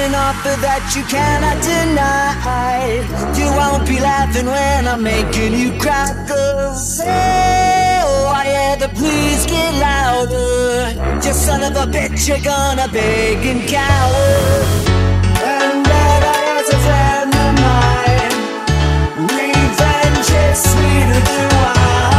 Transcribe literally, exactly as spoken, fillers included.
an offer that you cannot deny. You won't be laughing when I'm making you cry, 'cause oh, I hear the please get louder. You son of a bitch, you're gonna beg and cower. And that I was a friend of mine. Revenge is sweeter than wine.